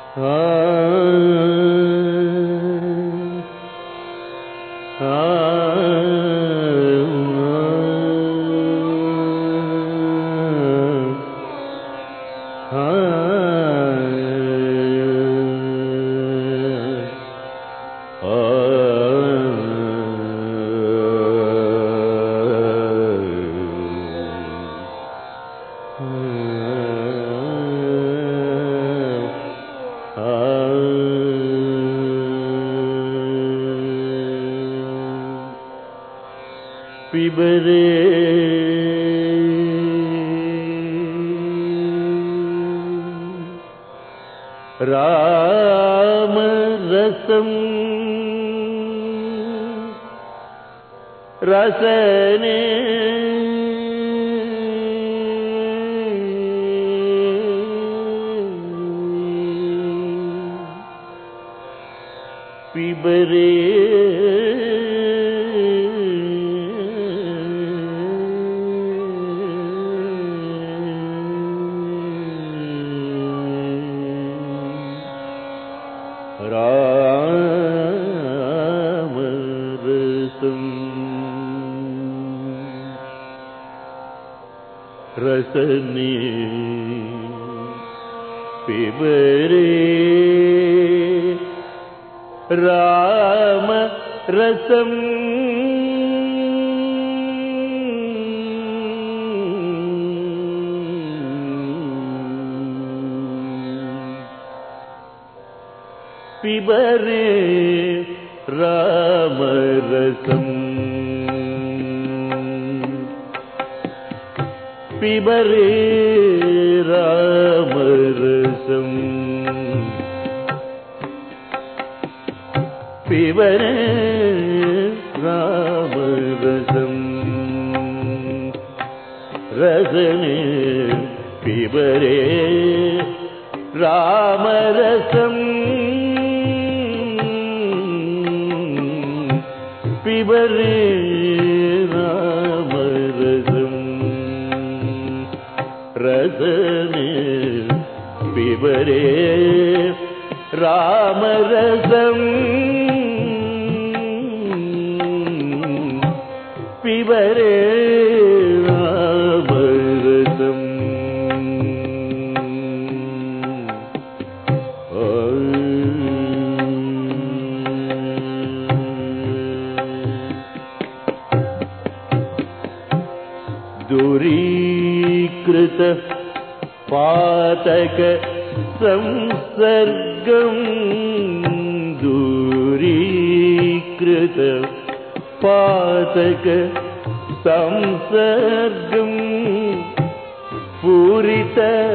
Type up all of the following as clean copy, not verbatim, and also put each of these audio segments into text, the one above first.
पिबरे राम रसम रसने पिबरे राम रसम रसने पिबरे राम रसम पिबरे राम रसम पिबरे राम रसम पिबरे राम रसम रसने पिबरे राम रसम पिबरे राम रसम रसने पिबरे राम रसम पिबरे राम रसम दूरीकृत पातक संसर्गं दूरीकृत पातक संसर्गं पूरित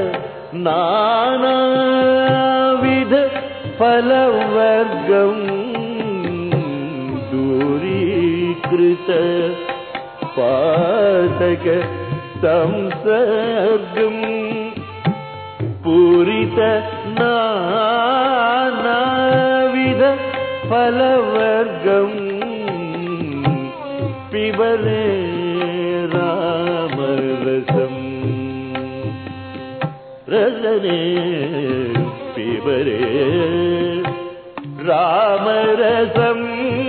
नानाविध फलवर्गं दूरीकृत पातक संसर्गं पूरित नानाविध फलवर्गं पिबरे राम रसम रसने पिबरे राम रसम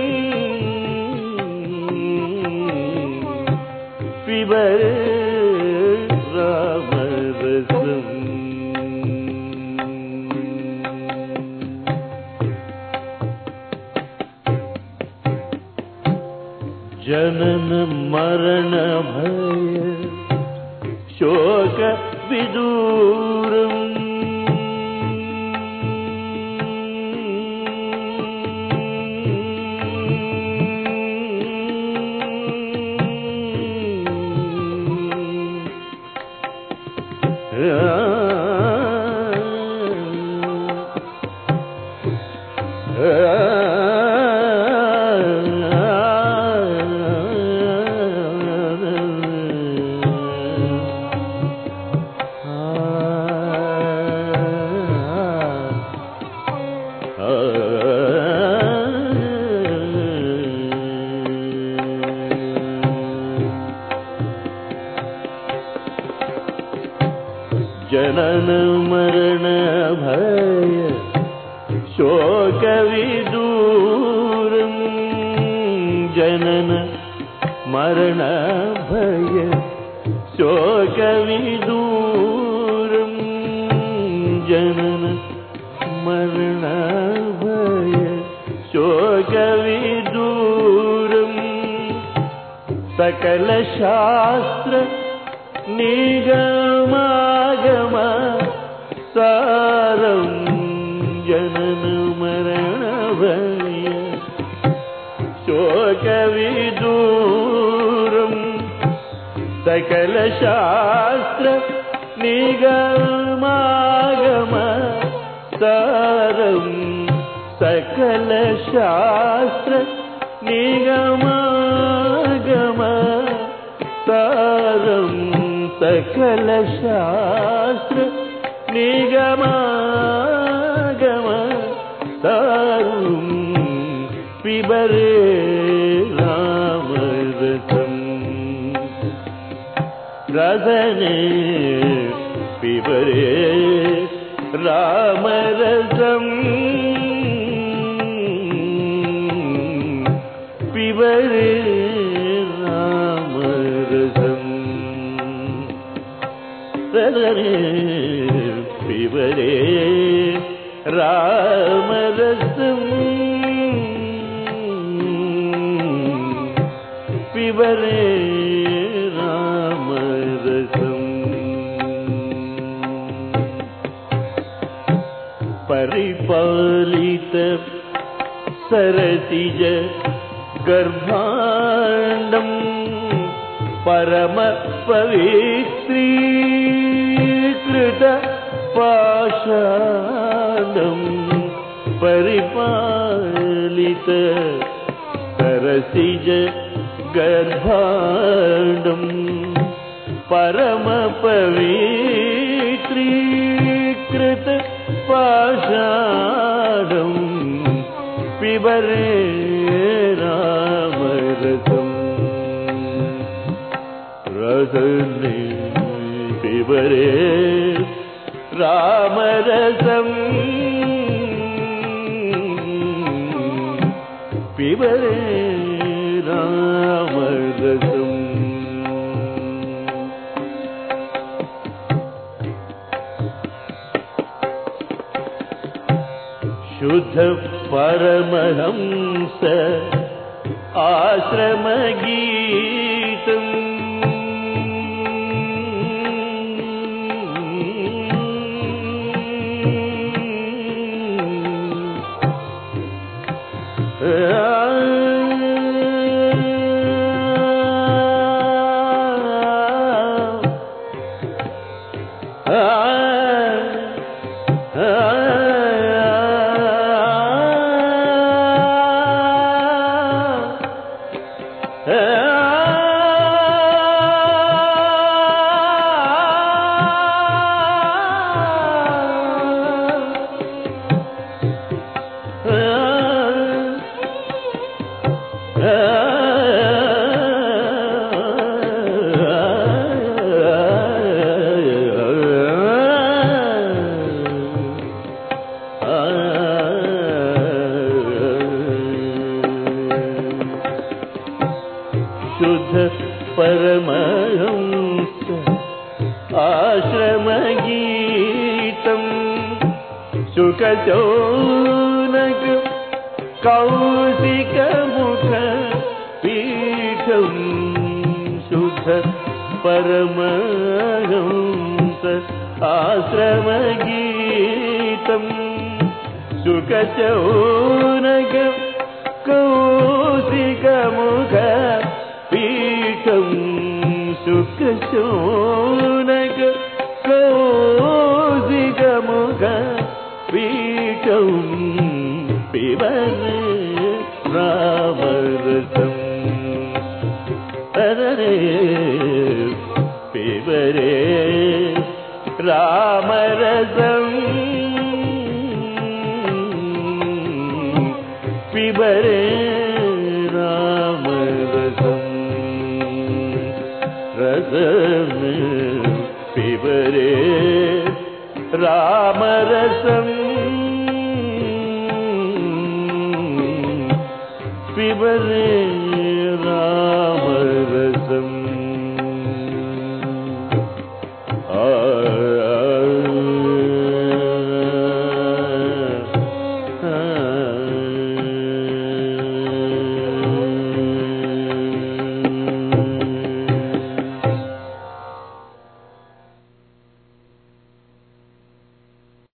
पिबरे राम रसम जनन मरण भय शोक विदूरम् जनन मरण भय शोकविदूरं जनन मरण भय शोकविदूरं जनन मरण भय शोकविदूरं सकल शास्त्र निगमागम सारं जनन मरण भय शोकविदूरं सकल शास्त्र निगमागम सारं सकल शास्त्र निगमागम सारं सकल शास्त्र निगमागम सारं पिबरे रामरसं रसने पिबरे रामरसं पिबरे रामरसं रसने पिबरे रामरसं पिबरे रामरसं परिपालित सरसिज गर्भाण्डं परम पवित्रीकृत पाषाणं परिपालित सरसिज गर्भाण्डं परम पवित्रीकृत पाषाणं पिबरे रामरसं रसने पिबरे रामरसं पिबरे रामरसं शुद्ध परमहंस आश्रमगीतम् शुद्ध परमहंस आश्रमगीतं शुकशौनक कौशिकमुख पीठं शुद्ध परमहंस आश्रमगीतं शुकशौनक कौशिकमुख पीठं शुकशौनक कौशिकमुख पीठं पिबरे रामरसं पिबरे रामरसं पिबरे रामरसं रसं पिबरे रामरसं पिबरे राम